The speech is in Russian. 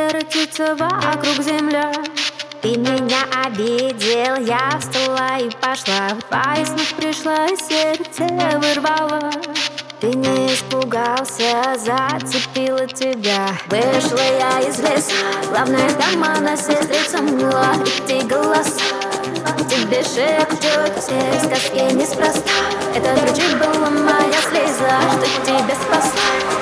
вертится вокруг земля. Ты меня обидел, я встала и пошла. В твои снах пришла и сердце вырвала. Ты не испугался, зацепила тебя. Вышла я из леса, главная дама на сестрица мила. Эти голоса тебе шепчут, все сказки неспроста. Это кричит была моя слеза, что тебя спасла.